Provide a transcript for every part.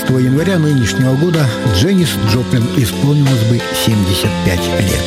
14 января нынешнего года Дженнис Джоплин исполнилось бы 75 лет.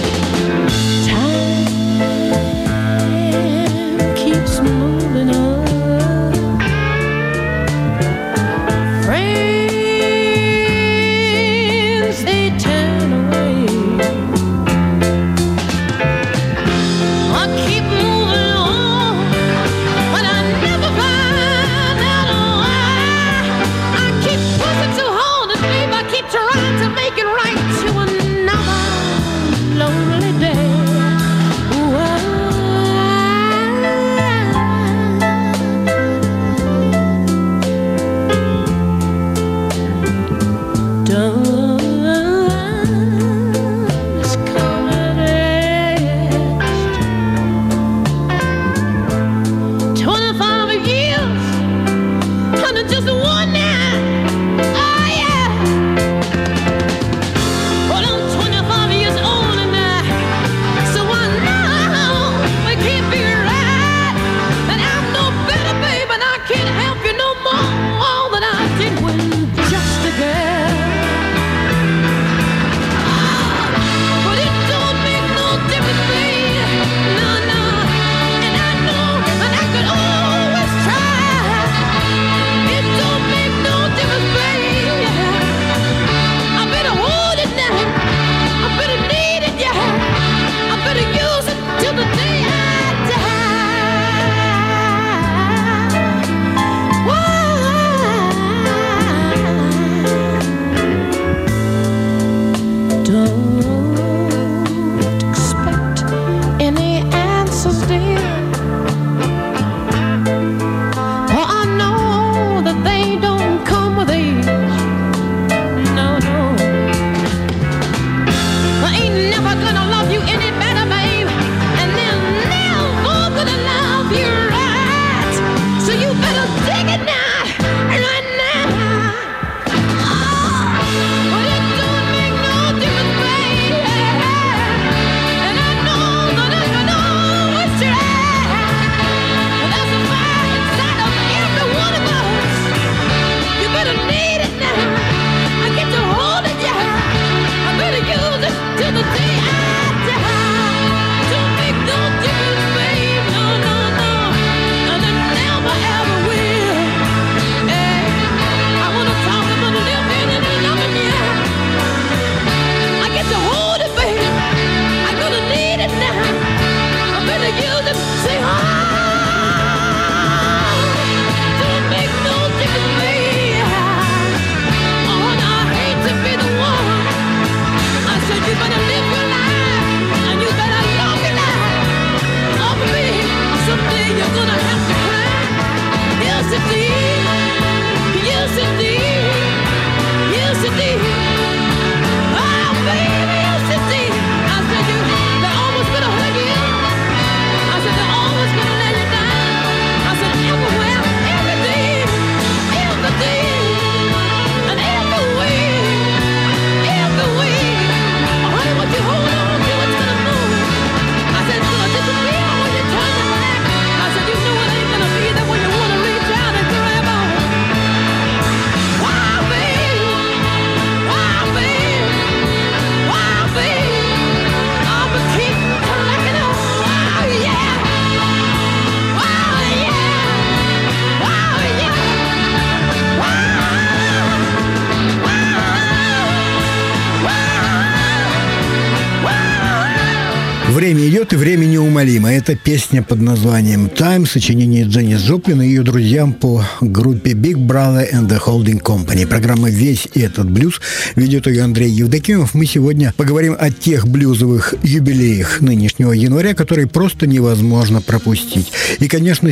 Время идет, и время неумолимо. Это песня под названием «Time», сочинение Дженнис Джоплин и ее друзьям по группе Big Brother and the Holding Company. Программа «Весь этот блюз» ведет ее Андрей Евдокимов. Мы сегодня поговорим о тех блюзовых юбилеях нынешнего января, которые просто невозможно пропустить. И, конечно,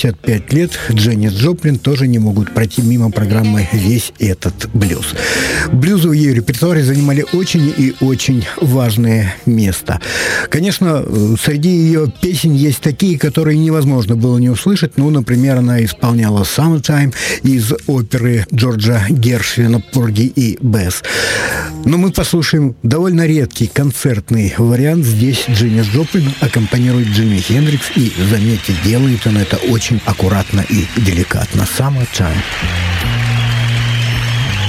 75 лет Дженнис Джоплин тоже не могут пройти мимо программы «Весь этот блюз». Блюзы в ее репертуаре занимали очень и очень важное место. Конечно, среди ее песен есть такие, которые невозможно было не услышать. Ну, например, она исполняла «Summertime» из оперы Джорджа Гершвина «Порги и Бесс». Но мы послушаем довольно редкий концертный вариант. Здесь Дженнис Джоплин аккомпанирует Джимми Хендрикс, и, заметьте, делает он это очень аккуратно и деликатно. «Summertime».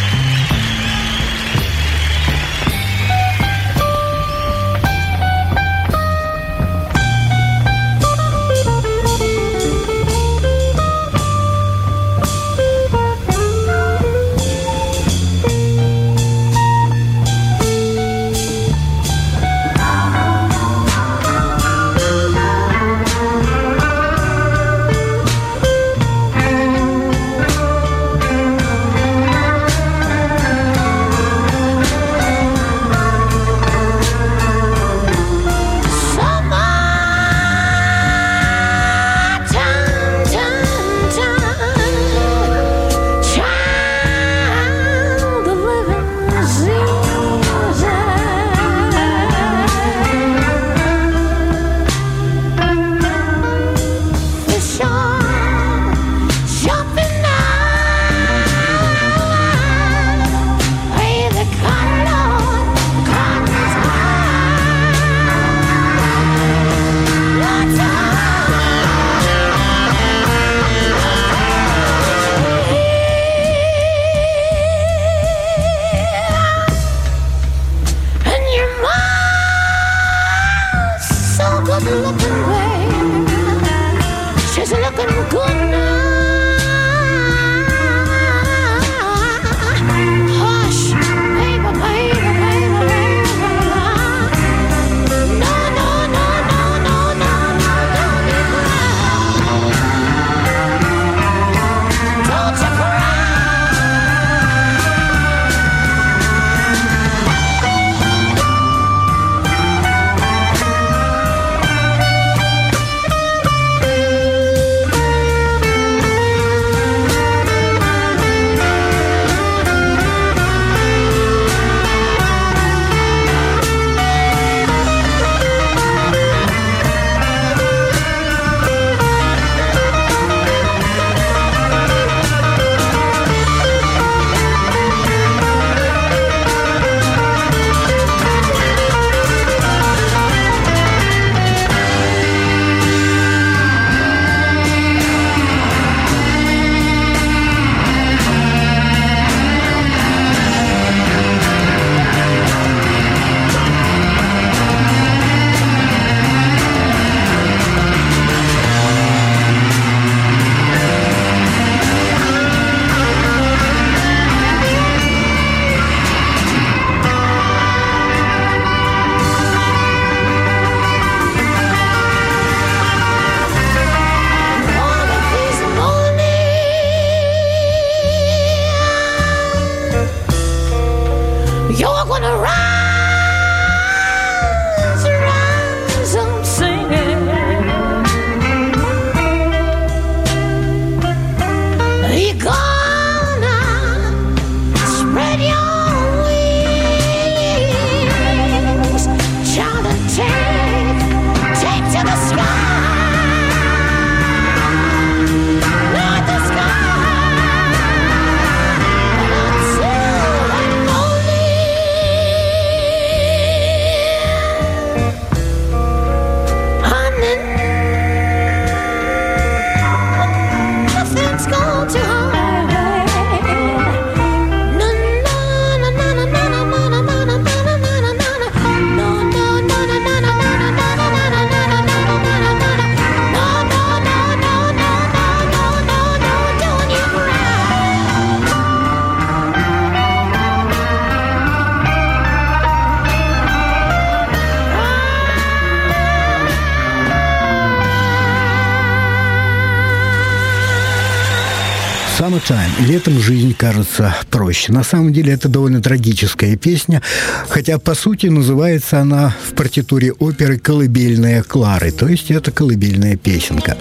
Summertime. Летом жизнь кажется проще. На самом деле это довольно трагическая песня, хотя по сути называется она в партитуре оперы «Колыбельная Клары», то есть это колыбельная песенка.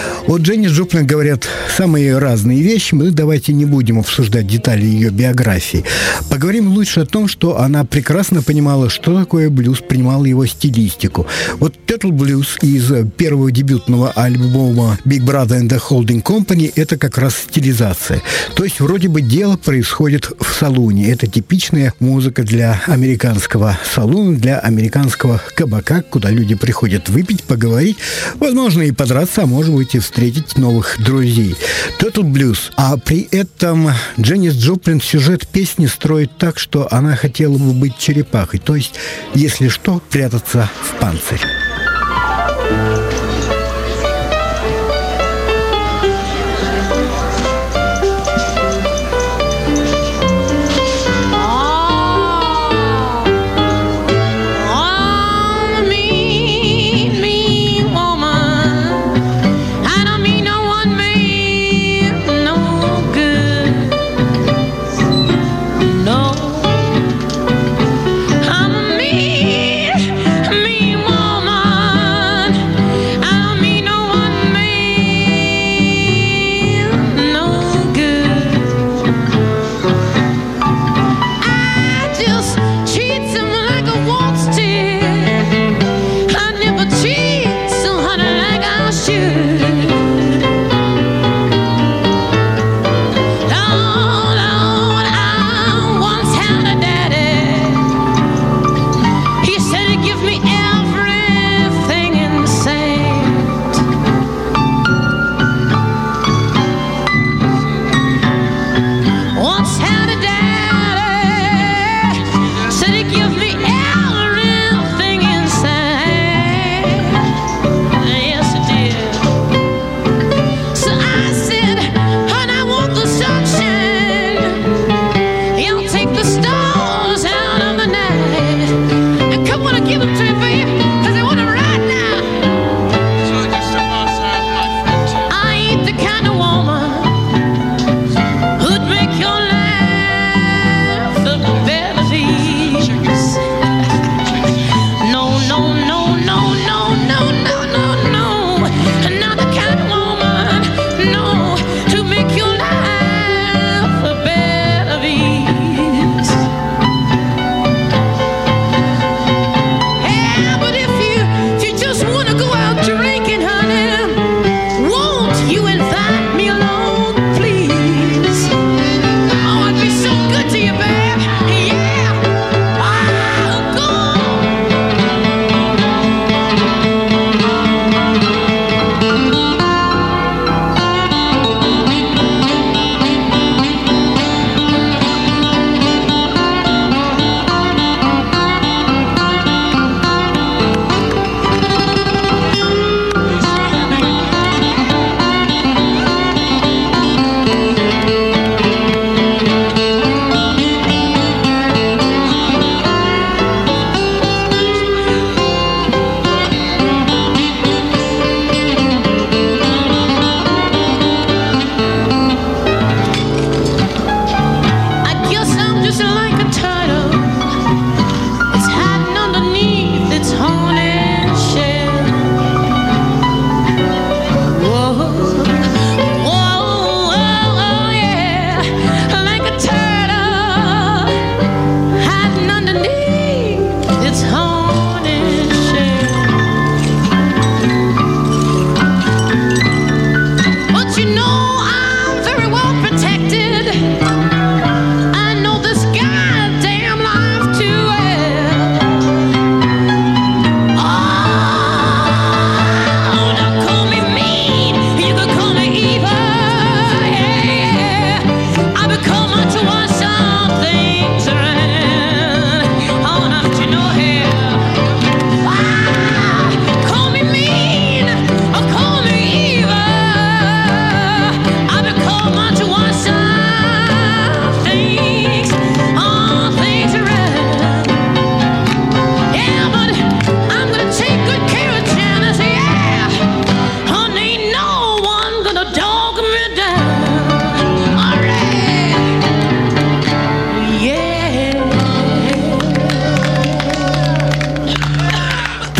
О Дженнис Джоплин говорят самые разные вещи, мы давайте не будем обсуждать детали ее биографии. Поговорим лучше о том, что она прекрасно понимала, что такое блюз, принимала его стилистику. Вот Turtle Blues из первого дебютного альбома Big Brother and the Holding Company – это как раз стилизация. То есть вроде бы дело происходит в салуне. Это типичная музыка для американского салуна, для американского кабака, куда люди приходят выпить, поговорить, возможно, и подраться, а может быть, и встретить новых друзей. Turtle Blues. А при этом Дженнис Джоплин сюжет песни строит так, что она хотела бы быть черепахой. То есть, если что, прятаться в панцирь.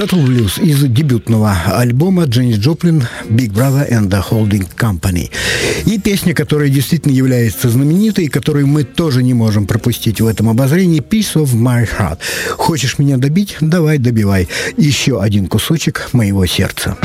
Metal Blues из дебютного альбома Дженнис Джоплин «Big Brother and the Holding Company». И песня, которая действительно является знаменитой, и которую мы тоже не можем пропустить в этом обозрении, «Piece of My Heart». Хочешь меня добить? Давай, добивай. Еще один кусочек моего сердца.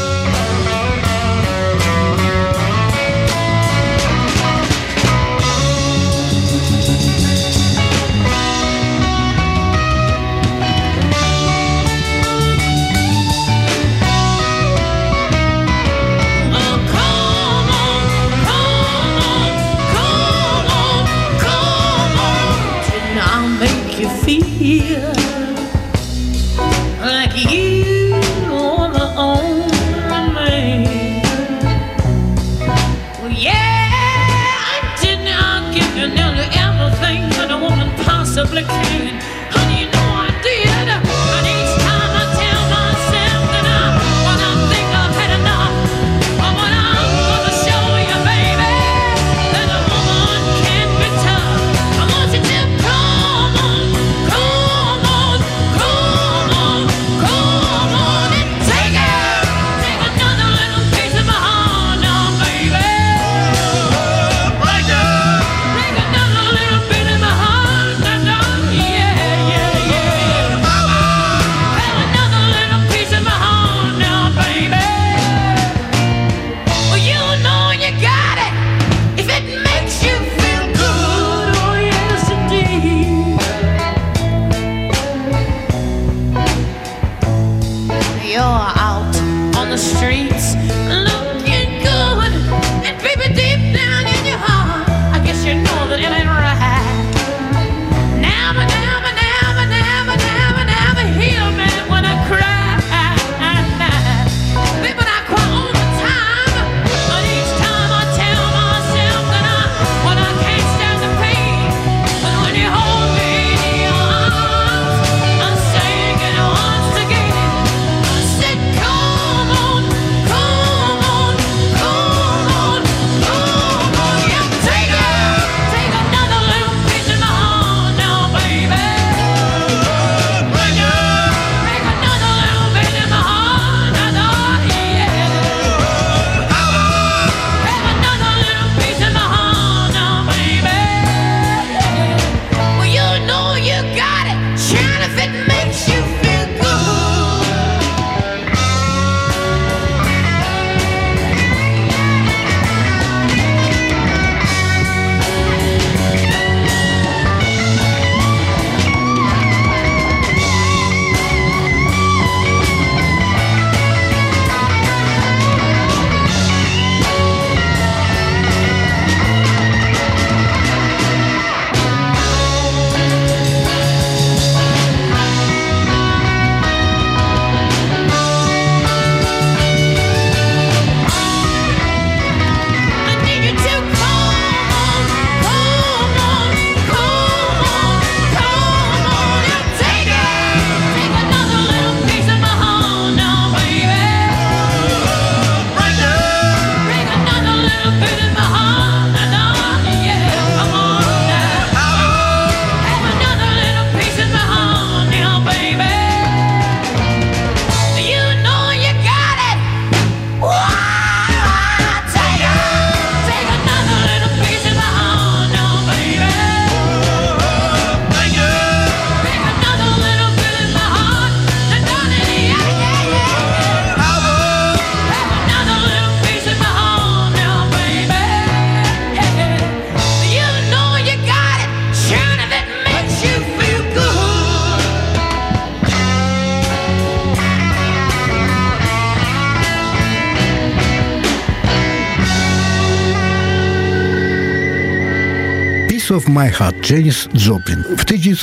«Piece of My Heart» Дженнис Джоплин. В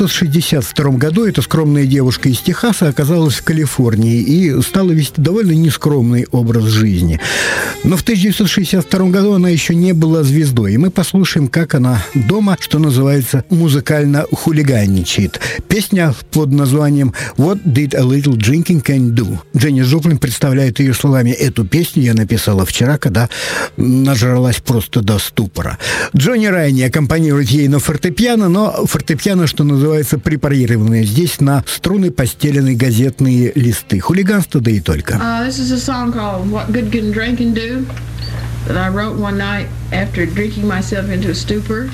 1962 году эта скромная девушка из Техаса оказалась в Калифорнии и стала вести довольно нескромный образ жизни. Но в 1962 году она еще не была звездой, и мы послушаем, как она дома, что называется, музыкально хулиганничает. Песня под названием «What did a little drinking can do?» Дженнис Джоплин представляет ее словами: «Эту песню я написала вчера, когда нажралась просто до ступора». Джонни Райни аккомпанирует ей мелодии на фортепиано, но фортепиано, что называется, препарированное. Здесь на струны постелены газетные листы. Хулиганство, да и только. This is a song called What Good Can Drinking Do that I wrote one night after drinking myself into a stupor.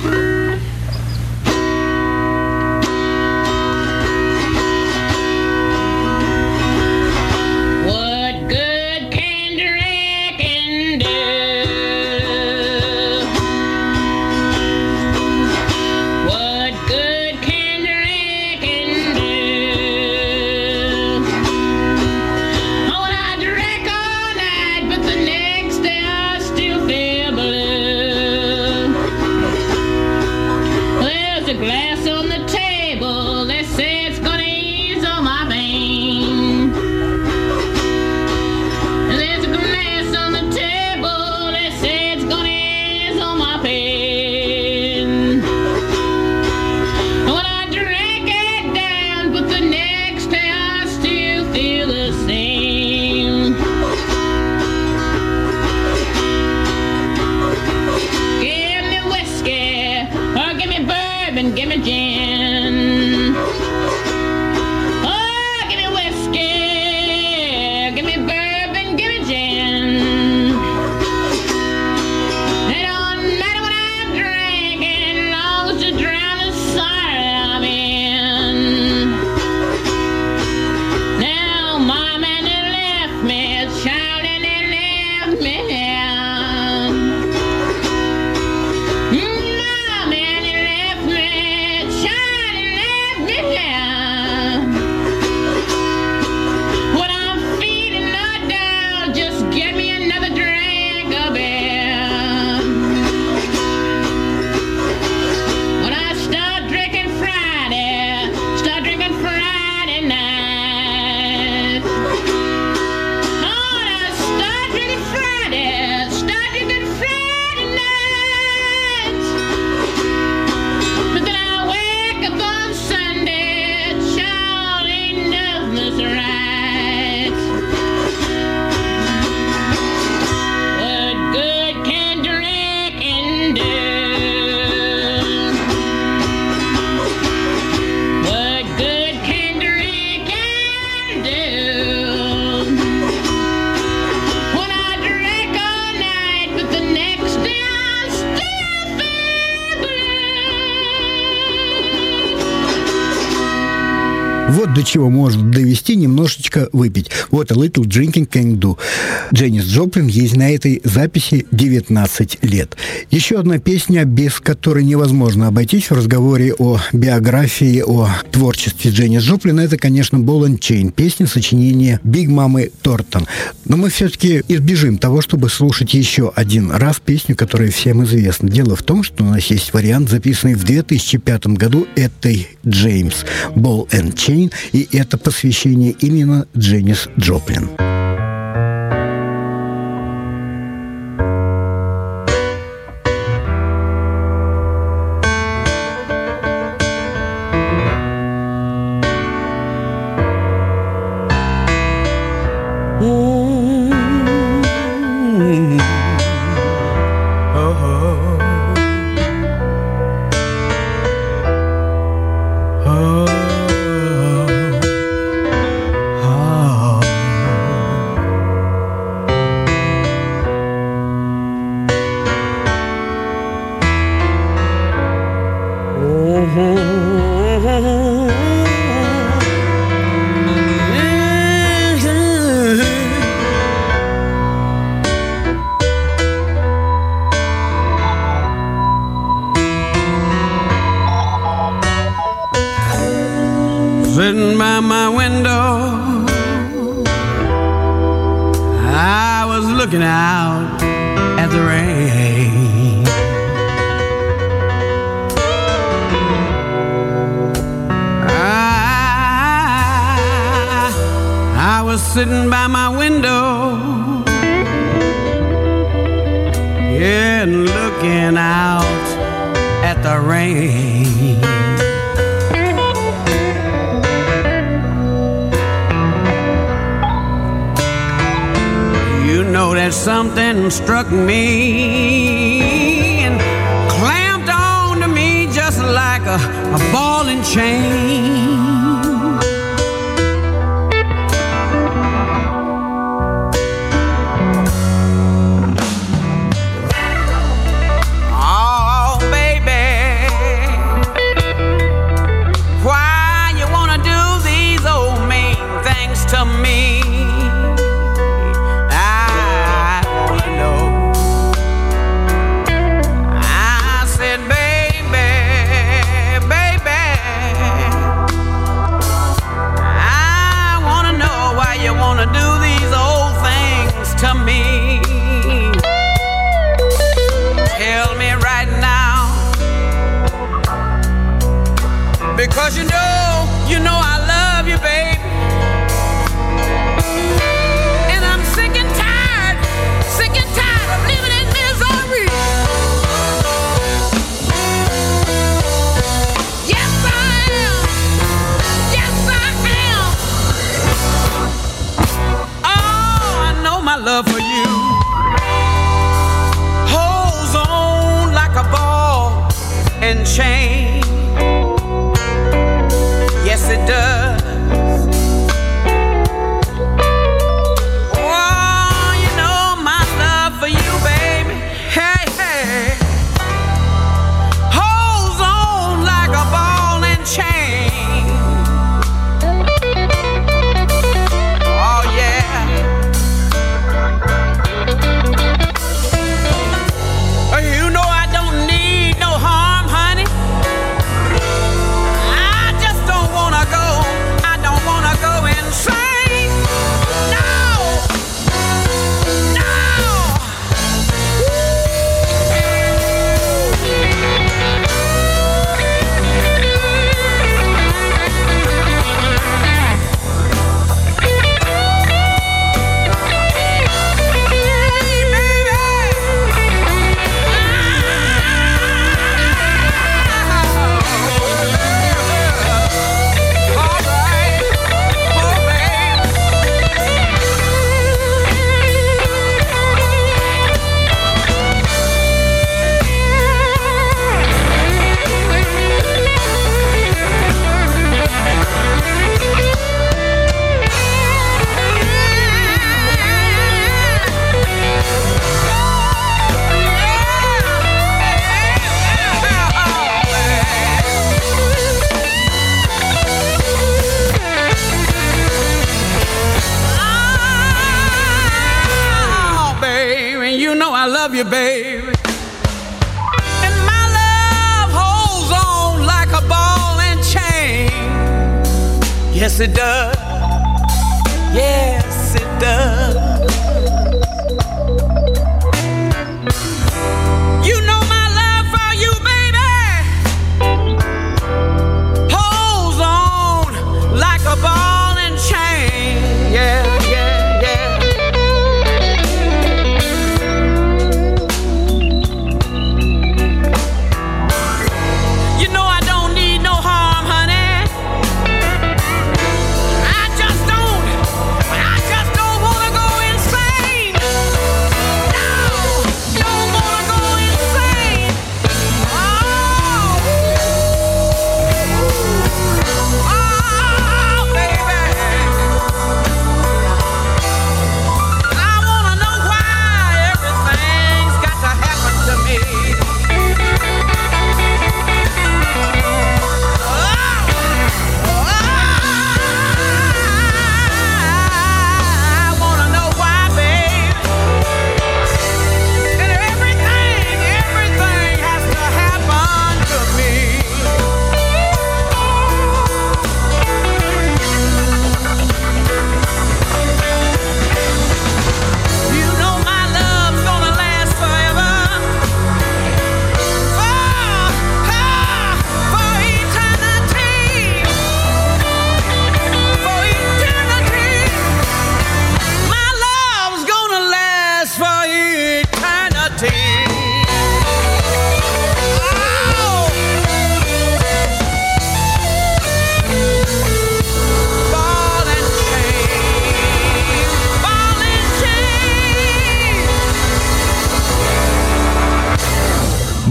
Вот до чего может довести немножечко выпить. Вот «A Little Drinking Can Do». Дженнис Джоплин, ей на этой записи 19 лет. Еще одна песня, без которой невозможно обойтись в разговоре о биографии, о творчестве Дженнис Джоплин, это, конечно, «Ball and Chain», песня сочинения Биг Мамы Тортон. Но мы все-таки избежим того, чтобы слушать еще один раз песню, которая всем известна. Дело в том, что у нас есть вариант, записанный в 2005 году Эттой Джеймс, «Ball and Chain», и это посвящение именно Дженнис Джоплин. Sitting by my window, I was looking out at the rain. I was sitting by my window, yeah, and looking out at the rain. You know that something struck me and clamped on to me just a ball and chain. Oh, baby, why you wanna do these old mean things to me? I wanna know. I said, baby, I wanna know why you wanna do these old things to me. Tell me right now, because you know I love you, baby. And I'm sick and tired of living in misery. Yes, I am. Yes, I am. Oh, I know my love for you holds on like a ball and chain. Yes, it does. Oh, you know my love for you, baby. Hey, hey, holds on like a ball and chain. Oh, yeah. You know I don't need no harm, honey. I just don't wanna go. I don't wanna go insane. No, no. I love you, baby. And my love holds on like a ball and chain. Yes, it does. Yes, it does. You know my love for you, baby, holds on like a ball and chain. Yeah, yeah, yeah. You know I don't need no harm, honey. I just don't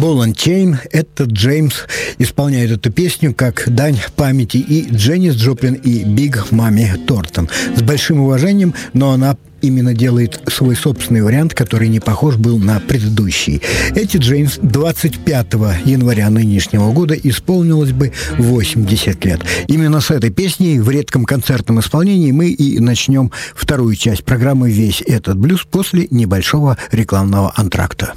Ball and Chain. Это Джеймс исполняет эту песню как дань памяти и Дженнис Джоплин, и Биг Мами Тортон. С большим уважением, но она именно делает свой собственный вариант, который не похож был на предыдущий. Эти Джеймс 25 января нынешнего года исполнилось бы 80 лет. Именно с этой песней в редком концертном исполнении мы и начнем вторую часть программы «Весь этот блюз» после небольшого рекламного антракта.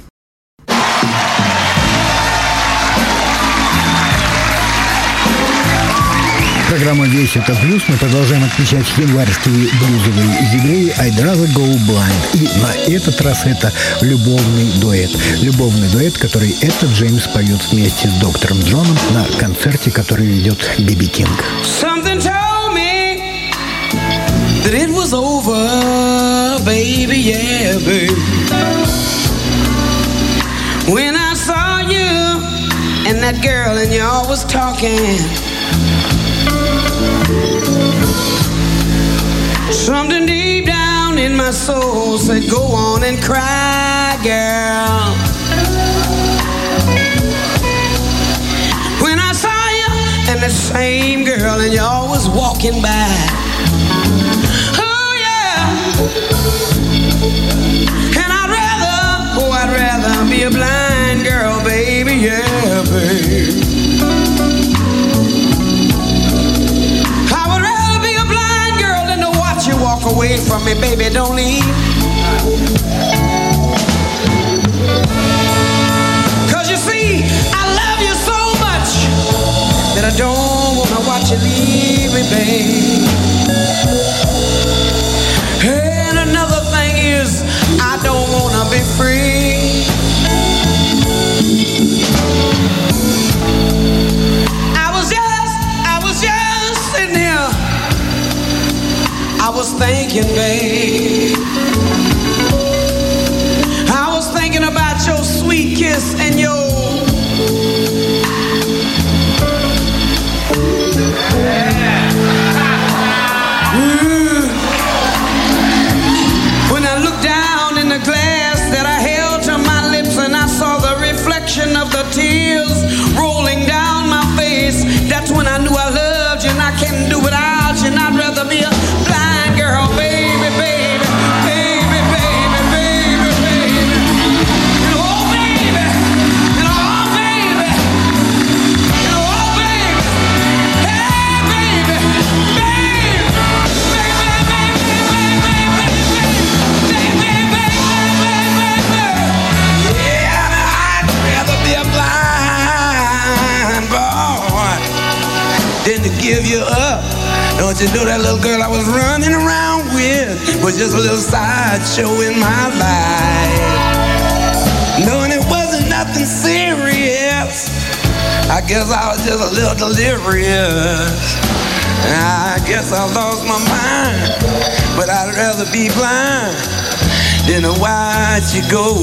Программа «Весь этот блюз». Мы продолжаем отмечать январские блюзовые юбилеи «I'd rather go blind». И на этот раз это любовный дуэт. Любовный дуэт, который этот Джеймс поет вместе с доктором Джоном на концерте, который ведет Би-Би Кинг. Something told me that it was over, baby, yeah, baby. When I saw you and that girl and y'all was talking, something deep down in my soul said, go on and cry, girl. When I saw you and the same girl and y'all was walking by, oh yeah. And I'd rather be a blind girl, baby, yeah, baby. Walk away from me, baby, don't leave. 'Cause you see, I love you so much that I don't wanna watch you leave me, babe. And another thing is, I don't wanna be free. I was just sitting here, I was thinking, babe, I was thinking about your sweet kiss and your When I looked down in the glass that I held to my lips and I saw the reflection of the tears rolling down my face, that's when I knew I loved you and I can't do without you, and I'd rather be a blind girl, baby, baby, baby, baby, baby, baby. And oh, baby, and oh, baby, and oh, baby, hey, baby, baby, yeah, I'd rather be a blind boy than to give you up. Don't you know that little girl I was running around with was just a little sideshow in my life? Knowing it wasn't nothing serious, I guess I was just a little delirious. I guess I lost my mind, but I'd rather be blind than to watch you go.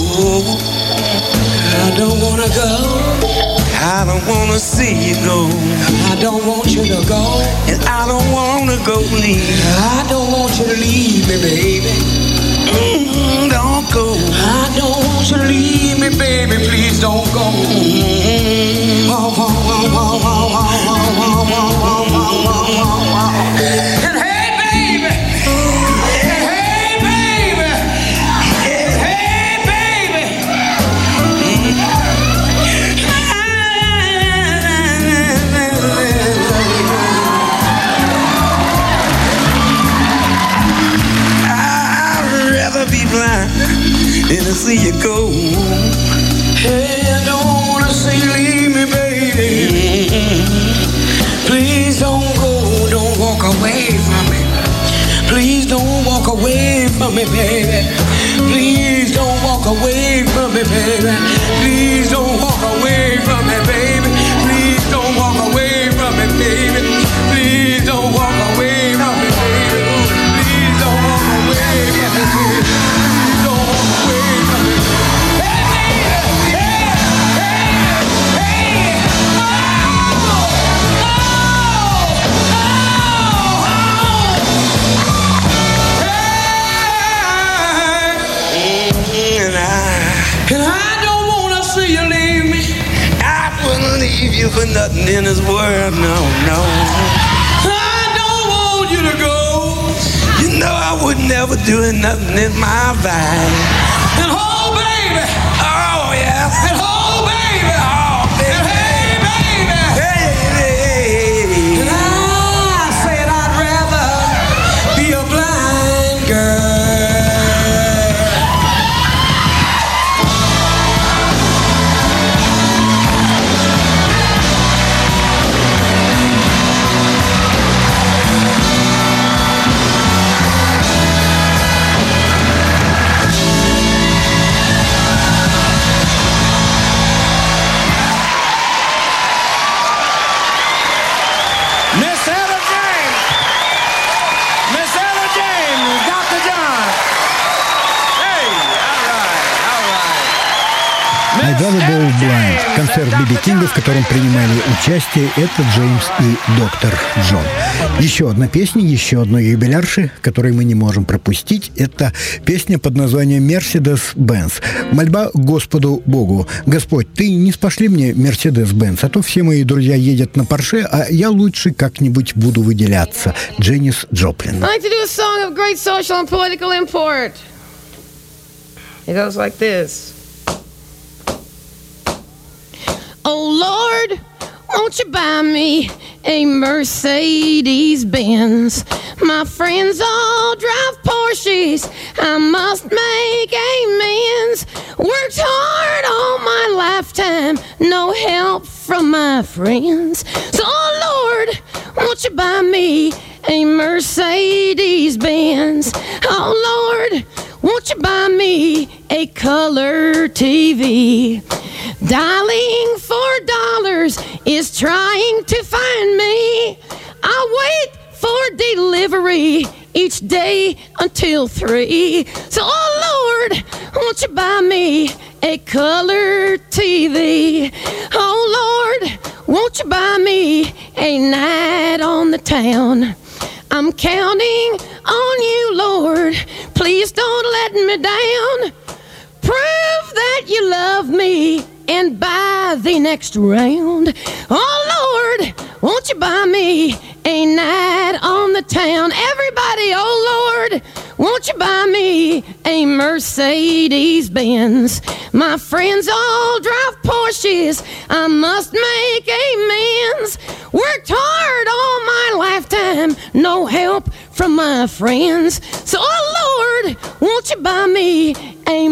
I don't wanna go, I don't wanna see you go. I don't want you to go, and I don't wanna go leave. I don't want you to leave me, baby. Don't go. I don't want you to leave me, baby. Please don't go. And hey, baby. And hey, baby. And hey, baby. I'd rather be blind than to see you go. Hey, I don't wanna see you leave me, baby. Please don't go, don't walk away from me. Please don't walk away from me, baby. Please don't walk away from me, baby. Please don't walk away from me, baby. Please don't walk away from me, baby. Please don't walk away from me, baby. Please don't walk away from me, baby. Please don't walk away from me. Hey, baby. Hey, hey, hey. And I don't wanna see you leave me. you for nothing in this world, no, no. I don't want you to go. You know I would never do nothing in my life. And oh, baby, oh yeah, and oh, baby, oh, baby, and hey, baby, hey, hey. And I said I'd rather be a blind girl. «I'd rather go blind» — концерт Би Би Кинга, в котором принимали участие это Джеймс и доктор Джон. Еще одна песня, еще одной юбилярши, которую мы не можем пропустить, это песня под названием «Мерседес-Бенц». Мольба Господу Богу: «Господь, ты не спошли мне Мерседес-Бенц, а то все мои друзья едят на Порше, а я лучше как-нибудь буду выделяться». Дженнис Джоплин. I'd like to do a song of great social and political import. It goes like this. Oh Lord, won't you buy me a Mercedes-Benz? My friends all drive Porsches, I must make amends. Worked hard all my lifetime, no help from my friends. So oh Lord, won't you buy me a Mercedes-Benz? Oh Lord, won't you buy me a color TV? Dialing $4 is trying to find me. I wait for delivery each day until 3. So, oh Lord, won't you buy me a color TV? Oh Lord, won't you buy me a night on the town? I'm counting on you, Lord. Please don't let me down. Prove that you love me and buy the next round. Oh Lord, won't you buy me a night on the town? Everybody, oh Lord, won't you buy me a Mercedes-Benz? My friends all drive Porsches, I must make amends. Worked hard all my lifetime, no help from my friends. So, oh Lord, won't you buy me a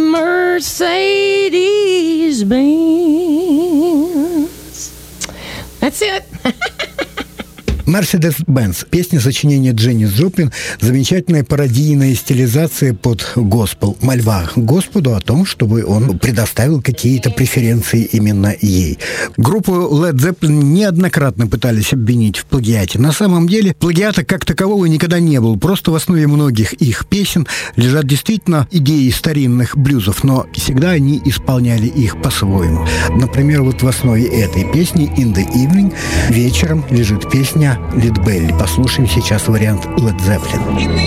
Mercedes-Benz? That's it. «Мерседес-Бенц» — песня сочинения Дженнис Джоплин, замечательная пародийная стилизация под госпел, мольба Господу о том, чтобы он предоставил какие-то преференции именно ей. Группу Led Zeppelin неоднократно пытались обвинить в плагиате. На самом деле плагиата как такового никогда не было. Просто в основе многих их песен лежат действительно идеи старинных блюзов, но всегда они исполняли их по-своему. Например, вот в основе этой песни «In the Evening» вечером лежит песня Лид Белли. Послушаем сейчас вариант Led Zeppelin.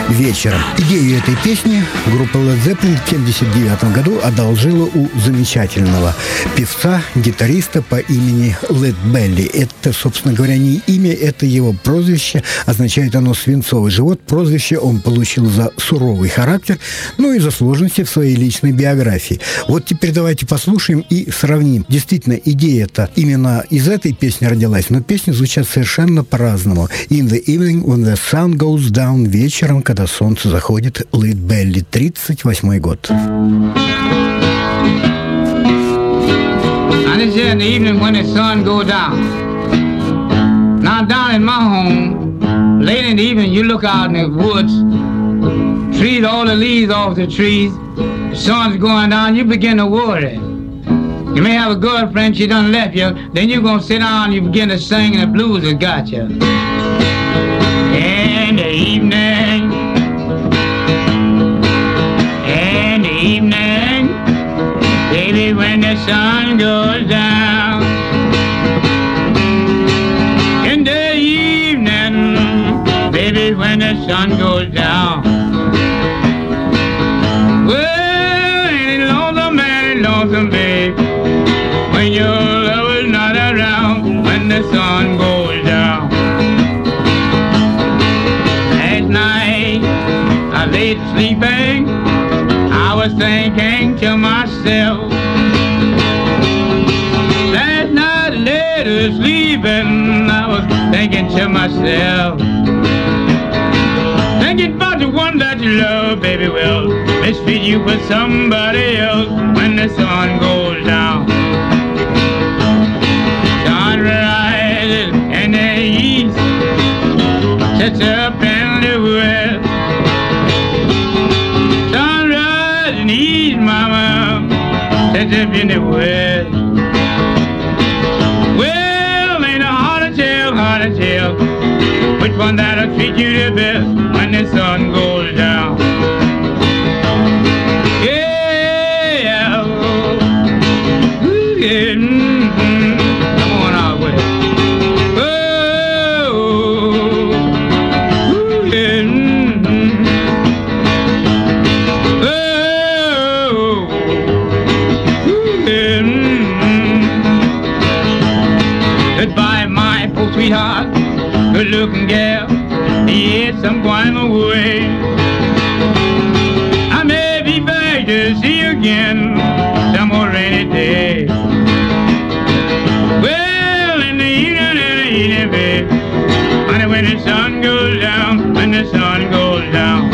вечером. Идею этой песни группа Led Zeppelin в 1979 году одолжила у замечательного певца, гитариста по имени Лед Белли. Это, собственно говоря, не имя, это его прозвище. Означает оно «свинцовый живот». Прозвище он получил за суровый характер, ну и за сложности в своей личной биографии. Вот теперь давайте послушаем и сравним. Действительно, идея-то именно из этой песни родилась, но песни звучат совершенно по-разному. In the evening when the sun goes down, вечером, когда солнце заходит, Лед Белли, 38-й год. And it's in the evening when the sun goes down. Now down in my home, late in the evening, you look out in the woods, trees, all the leaves off the trees, the sun's going down, you begin to worry. You may have a girlfriend, she done left you, then you're gonna sit down and you begin to sing and the blues has got you. In the evening, baby, when the sun goes down. In the evening, baby, when the sun goes down. Well, ain't lonesome, babe, when your lover's not around, when the sun goes down. Last night, I laid sleeping, I was thinking to myself. Last night, I laid sleeping, I was thinking to myself. Thinking about the one that you love, baby, will mistreat you for somebody else when the sun goes down. Sun rises in the east, sets up in the west. Sun rises in the east, mama, sets up in the west. Well, ain't a hard to tell which one that'll treat you the best when the sun goes down. Yeah, ooh, yeah, come on out with it. Oh, ooh, yeah, oh, ooh, yeah, goodbye, my poor sweetheart, good-looking gal. Yes, I'm going away. I may be back to see you again some more rainy day. Well, in the evening, babe, honey, when the sun goes down, when the sun goes down.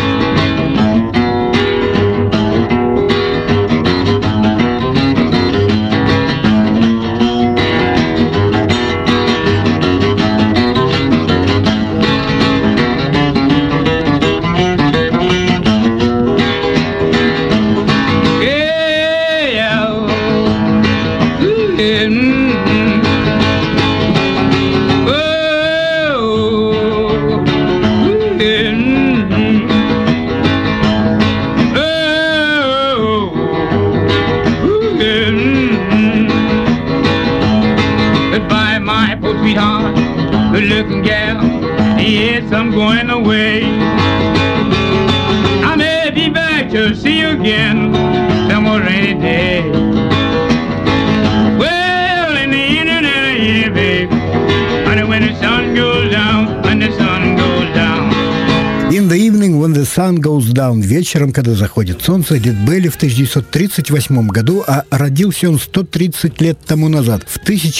Good-looking gal, yes, I'm going away. I may be back to see you again some more rainy day. Well, in the evening, babe, honey, when the sun goes down, when the sun goes down. In the evening when the sun goes down. Вечером, когда заходит солнце. Лед Белли в 1938 году, а родился он 130 лет тому назад, в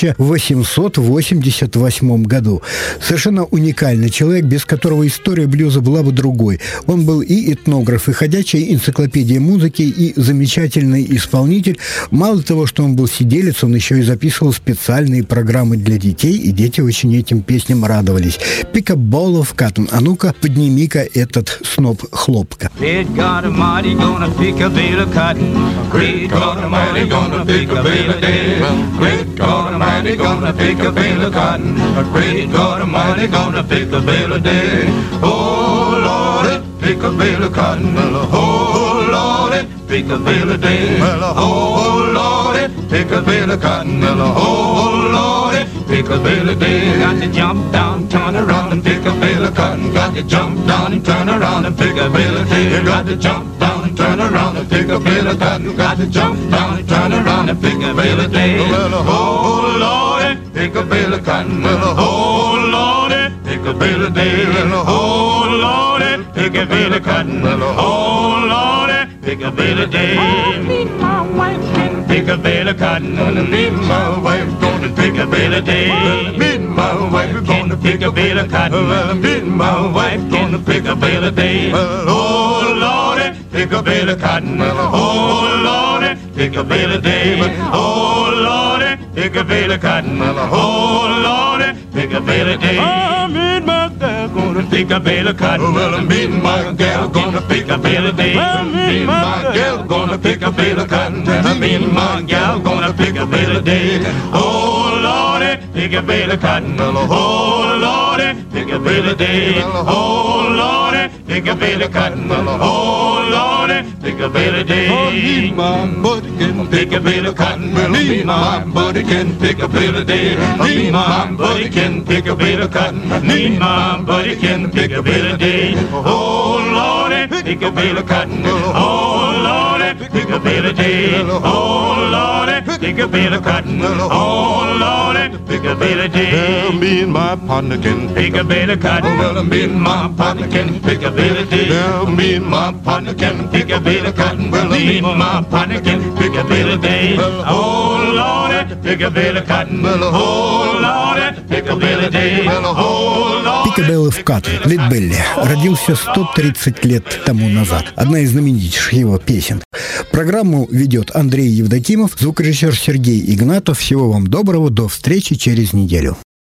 1888 году. Совершенно уникальный человек, без которого история блюза была бы другой. Он был и этнограф, и ходячая энциклопедия музыки, и замечательный исполнитель. Мало того, что он был сиделец, он еще и записывал специальные программы для детей, и дети очень этим песням радовались. Pick a ball of cotton. А ну-ка, подними-ка этот сноп хлопка. Great God Almighty, gonna pick a bale of cotton. Great God Almighty, gonna pick a bale of day. Great God Almighty, gonna pick a bale of cotton. Great God Almighty, gonna pick a bale of day. Oh Lord, pick a bale of cotton. Oh Lord, pick Pick-a-Billy Day. Well, oh, Lordy, Pick-a-Billy Cotton. Well, oh, Lordy, Pick-a-Billy Day. Got to jump down, turn around and Pick-a-Billy Cotton. Got to jump down and turn around and Pick-a-Billy Day. Got to jump down and turn around and Pick-a-Billy Cotton. Got to jump down and turn around and Pick-a-Billy Day. Well, oh, Lordy, Pick-a-Billy Cotton. Well, oh, Lordy, Pick-a-Billy Day. Well, oh, Lordy, Pick-a-Billy Cotton. Well, oh, Lordy, Pick-a-Billy Day. Oh, me and my wife can Pick-a-Billy Cotton. Me and my wife gonna Pick-a-Billy Day. Me and my wife gonna Pick-a-Billy Cotton. Me and my wife gonna Pick-a-Billy Day. Oh, Lordy, Pick-a-Billy Cotton. Oh, Lordy, Pick-a-Billy Day. Oh, Lordy, Pick-a-Billy Cotton. Oh, Lordy, Pick-a-Billy Day. Oh, me and my gal gonna Pick-a-Billy Cotton. Well, me and my gal gonna Pick-a-Billy Day. Me and my gal gonna Pick-a-Billy Cotton. Me and my gal gonna Pick-a-Billy Day. Oh, Lordy, Pick-a-Billy Cotton. Oh, Lordy, Pick-a-Billy Day. Oh, Lordy, Pick-a-Billy Cotton. Oh, Lordy, Pick-a-Billy Day. Oh, me and my buddy can Pick-a-Billy Cotton. Me and my buddy can Pick-a-Billy Day. Me and my buddy can Pick-a-Billy Cotton. Me and my buddy can Pick-a-Billy Day. Oh, Lordy, Pick-a-Billy Cotton. Oh, Lordy, Pick-a-Billy Day. Oh, Lordy, Pick-a-Billy Cotton. Oh, Lordy, Pick-a-Billy Day. Me and my partner can Pick-a-Billy Cotton. Well, me and my partner can Pick-a-Billy Day. Well, me and my partner can Pick-a-Billy Cotton. Well, me and my partner can Pick-a-Billy Day. Oh, Lordy, Pick-a-Billy Cotton. Oh, Lordy, Pick-a-Billy Day. Oh, Lordy. Пикабелли в Катон, Лид Белли, родился 130 лет тому назад. Одна из знаменитейших его песен. Программу ведет Андрей Евдокимов, звукорежиссер Сергей Игнатов. Всего вам доброго, до встречи через неделю.